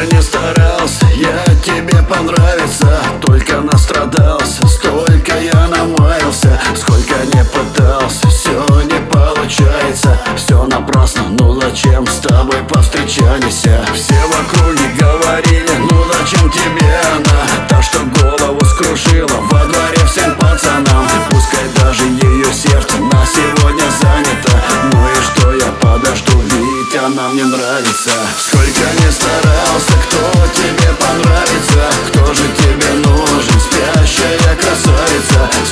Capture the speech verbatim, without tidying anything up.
не старался я тебе понравиться, только настрадался, столько я намаялся, сколько не пытался, все не получается, все напрасно, ну зачем с тобой повстречались? Все в округе говорили, ну зачем тебе она, та, что голову скружила во дворе всем пацанам. Пускай даже ее сердце на сегодня занято, ну и что, я подожду, ведь она мне нравится. Сколько не старался, кто тебе понравится, кто же тебе нужен, спящая красавица?